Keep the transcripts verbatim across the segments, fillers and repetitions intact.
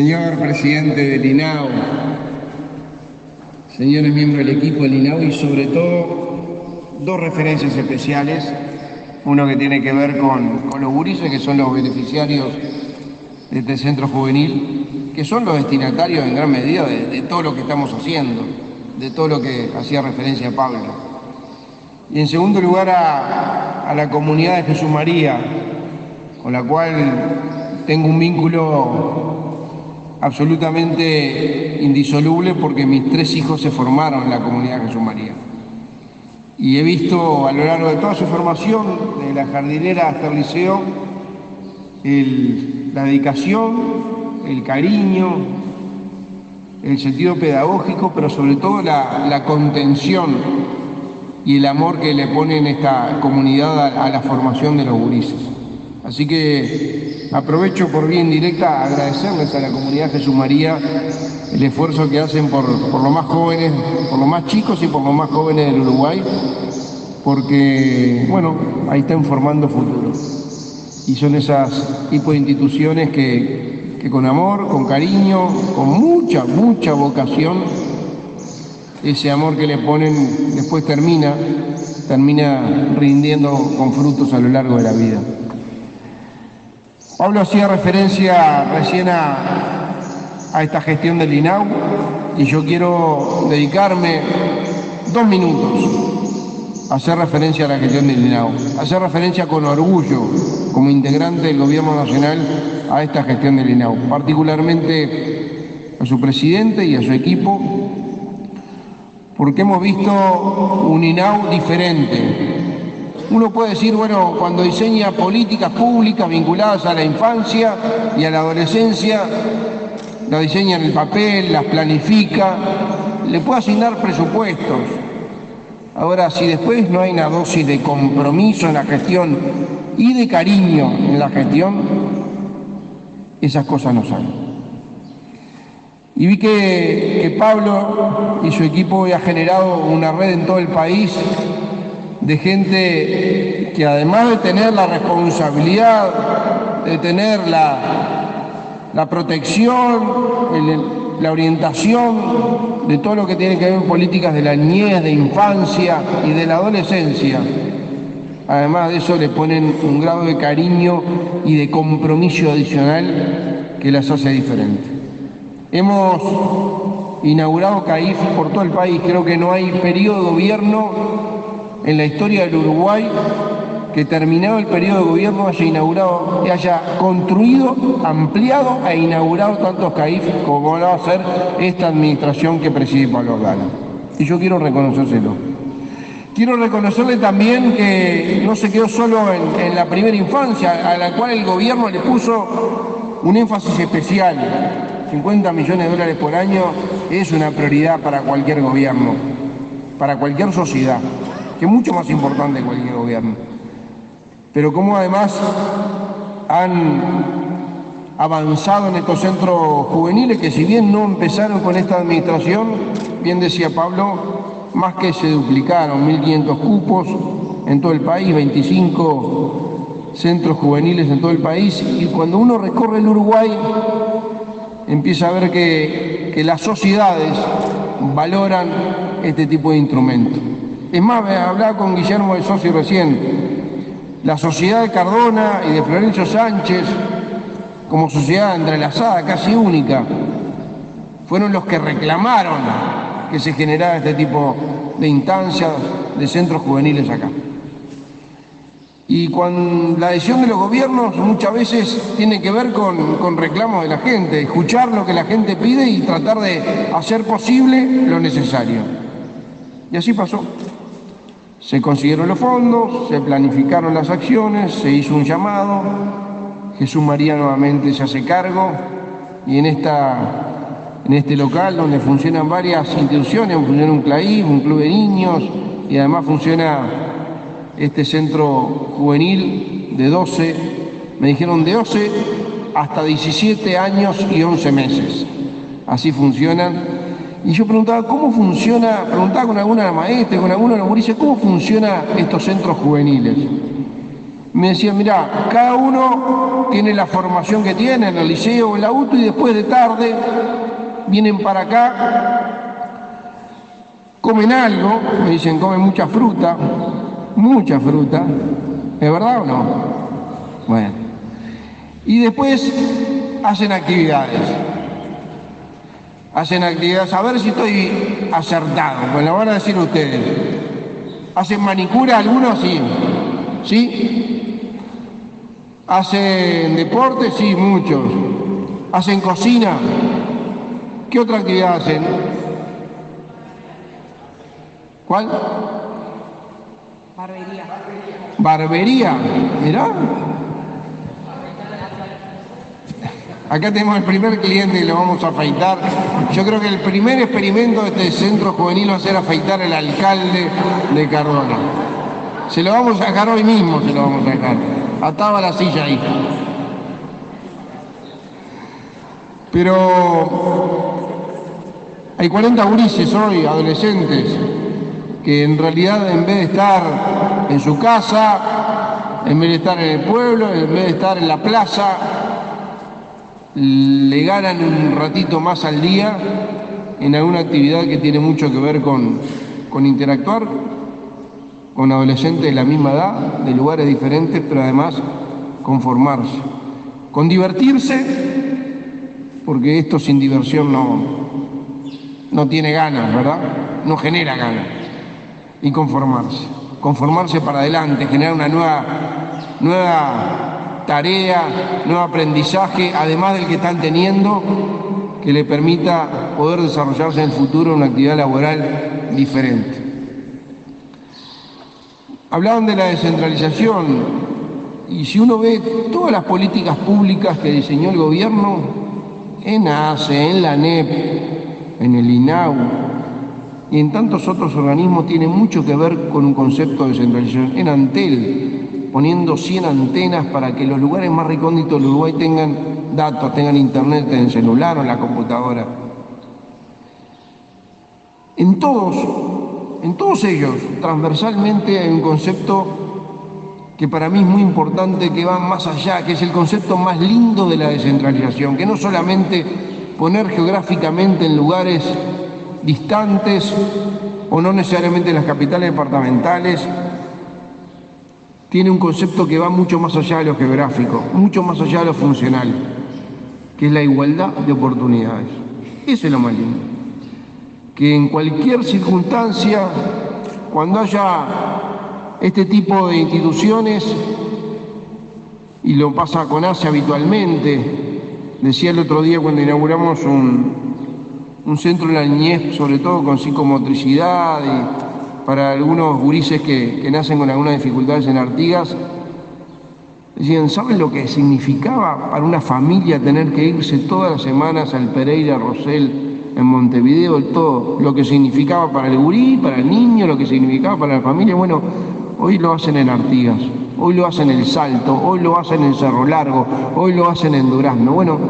Señor presidente del I N A U, señores miembros del equipo del I N A U y sobre todo dos referencias especiales, uno que tiene que ver con, con los gurises, que son los beneficiarios de este centro juvenil, que son los destinatarios en gran medida de, de todo lo que estamos haciendo, de todo lo que hacía referencia Pablo. Y en segundo lugar a, a la comunidad de Jesús María, con la cual tengo un vínculo absolutamente indisoluble porque mis tres hijos se formaron en la comunidad de Jesús María. Y he visto a lo largo de toda su formación, de la jardinera hasta el liceo, el, la dedicación, el cariño, el sentido pedagógico, pero sobre todo la, la contención y el amor que le pone en esta comunidad a, a la formación de los gurises. Así que aprovecho por vía indirecta a agradecerles a la comunidad Jesús María el esfuerzo que hacen por, por los más jóvenes, por los más chicos y por los más jóvenes del Uruguay, porque, bueno, ahí están formando futuro. Y son esas tipos de instituciones que, que con amor, con cariño, con mucha, mucha vocación, ese amor que le ponen después termina, termina rindiendo con frutos a lo largo de la vida. Pablo hacía referencia recién a, a esta gestión del I N A U y yo quiero dedicarme dos minutos a hacer referencia a la gestión del I N A U, a hacer referencia con orgullo como integrante del Gobierno Nacional a esta gestión del I N A U, particularmente a su presidente y a su equipo, porque hemos visto un I N A U diferente. Uno puede decir, bueno, cuando diseña políticas públicas vinculadas a la infancia y a la adolescencia, las diseña en el papel, las planifica, le puede asignar presupuestos. Ahora, si después no hay una dosis de compromiso en la gestión y de cariño en la gestión, esas cosas no salen. Y vi que, que Pablo y su equipo ha generado una red en todo el país de gente que, además de tener la responsabilidad, de tener la, la protección, el, la orientación de todo lo que tiene que ver con políticas de la niñez, de infancia y de la adolescencia, además de eso le ponen un grado de cariño y de compromiso adicional que las hace diferentes. Hemos inaugurado C A I F por todo el país. Creo que no hay periodo de gobierno en la historia del Uruguay que, terminado el periodo de gobierno, haya inaugurado, haya construido, ampliado e inaugurado tantos C A I F como va a hacer esta administración que preside Pablo Ordala. Y yo quiero reconocérselo. Quiero reconocerle también que no se quedó solo en, en la primera infancia, a la cual el gobierno le puso un énfasis especial. cincuenta millones de dólares por año es una prioridad para cualquier gobierno, para cualquier sociedad, que es mucho más importante que cualquier gobierno. Pero como además han avanzado en estos centros juveniles, que si bien no empezaron con esta administración, bien decía Pablo, más que se duplicaron, mil quinientos cupos en todo el país, veinticinco centros juveniles en todo el país, y cuando uno recorre el Uruguay empieza a ver que, que las sociedades valoran este tipo de instrumentos. Es más, hablaba con Guillermo de Sosi recién, la sociedad de Cardona y de Florencio Sánchez, como sociedad entrelazada, casi única, fueron los que reclamaron que se generara este tipo de instancias, de centros juveniles acá. Y con la decisión de los gobiernos muchas veces tiene que ver con, con reclamos de la gente, escuchar lo que la gente pide y tratar de hacer posible lo necesario. Y así pasó. Se consiguieron los fondos, se planificaron las acciones, se hizo un llamado, Jesús María nuevamente se hace cargo y en, esta, en este local donde funcionan varias instituciones, funciona un C A I F, un club de niños y además funciona este centro juvenil de doce, me dijeron de doce hasta diecisiete años y once meses. Así funcionan. Y yo preguntaba, ¿cómo funciona? Preguntaba con alguna maestra, con alguno de los gurises, ¿cómo funciona estos centros juveniles? Me decían, mirá, cada uno tiene la formación que tiene en el liceo o en la U T U y después de tarde vienen para acá, comen algo, me dicen, comen mucha fruta, mucha fruta, ¿es verdad o no? Bueno, y después hacen actividades, hacen actividades, a ver si estoy acertado, pues lo van a decir ustedes. ¿Hacen manicura algunos? Sí, ¿sí? ¿Hacen deporte? Sí, muchos. ¿Hacen cocina? ¿Qué otra actividad hacen? ¿Cuál? Barbería. Barbería, mirá. Acá tenemos el primer cliente y lo vamos a afeitar. Yo creo que el primer experimento de este centro juvenil va a ser afeitar al alcalde de Cardona. Se lo vamos a dejar hoy mismo, se lo vamos a dejar. Ataba la silla ahí. Pero hay cuarenta gurises hoy, adolescentes, que en realidad en vez de estar en su casa, en vez de estar en el pueblo, en vez de estar en la plaza, le ganan un ratito más al día en alguna actividad que tiene mucho que ver con, con interactuar con adolescentes de la misma edad, de lugares diferentes, pero además con formarse, con divertirse, porque esto sin diversión no, no tiene ganas, ¿verdad? No genera ganas. Y conformarse, conformarse para adelante, generar una nueva, nueva tarea, nuevo aprendizaje, además del que están teniendo, que le permita poder desarrollarse en el futuro en una actividad laboral diferente. Hablaban de la descentralización, y si uno ve todas las políticas públicas que diseñó el gobierno, en ACE, en la A N E P, en el INAU y en tantos otros organismos, tiene mucho que ver con un concepto de descentralización. En Antel, poniendo cien antenas para que los lugares más recónditos del Uruguay tengan datos, tengan internet en el celular o en la computadora. En todos, en todos ellos, transversalmente, hay un concepto que para mí es muy importante, que va más allá, que es el concepto más lindo de la descentralización, que no solamente poner geográficamente en lugares distantes o no necesariamente en las capitales departamentales, tiene un concepto que va mucho más allá de lo geográfico, mucho más allá de lo funcional, que es la igualdad de oportunidades. Eso es lo más lindo. Que en cualquier circunstancia, cuando haya este tipo de instituciones, y lo pasa con ACE habitualmente, decía el otro día cuando inauguramos un, un centro en la niñez, sobre todo con psicomotricidad, y para algunos gurises que, que nacen con algunas dificultades en Artigas, decían, ¿saben lo que significaba para una familia tener que irse todas las semanas al Pereira Rosell en Montevideo, todo lo que significaba para el gurí, para el niño, lo que significaba para la familia? Bueno, hoy lo hacen en Artigas, hoy lo hacen en El Salto, hoy lo hacen en Cerro Largo, hoy lo hacen en Durazno. Bueno,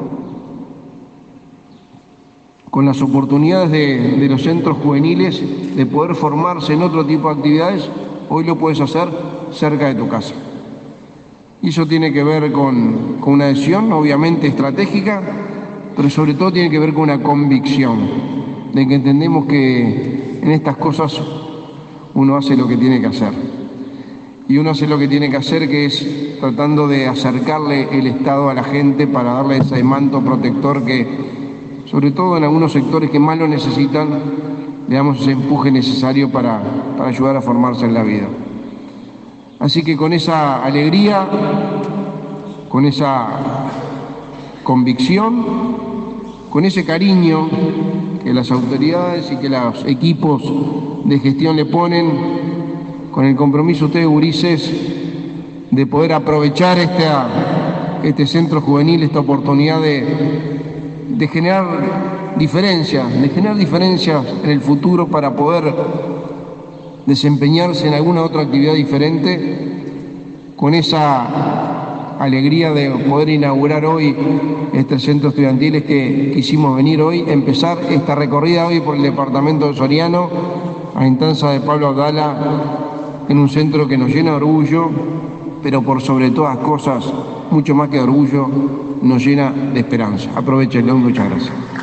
con las oportunidades de, de los centros juveniles de poder formarse en otro tipo de actividades, hoy lo puedes hacer cerca de tu casa. Y eso tiene que ver con, con una decisión, obviamente estratégica, pero sobre todo tiene que ver con una convicción de que entendemos que en estas cosas uno hace lo que tiene que hacer. Y uno hace lo que tiene que hacer, que es tratando de acercarle el Estado a la gente para darle ese manto protector que, sobre todo en algunos sectores que más lo necesitan, le damos ese empuje necesario para, para ayudar a formarse en la vida. Así que con esa alegría, con esa convicción, con ese cariño que las autoridades y que los equipos de gestión le ponen, con el compromiso ustedes, gurises, de poder aprovechar esta, este centro juvenil, esta oportunidad de, de generar diferencias, de generar diferencias en el futuro para poder desempeñarse en alguna otra actividad diferente, con esa alegría de poder inaugurar hoy este centro estudiantil, es que quisimos venir hoy, empezar esta recorrida hoy por el departamento de Soriano, a instancia de Pablo Abdala, en un centro que nos llena de orgullo, pero por sobre todas cosas, mucho más que de orgullo, nos llena de esperanza. Aprovechenlo, muchas gracias.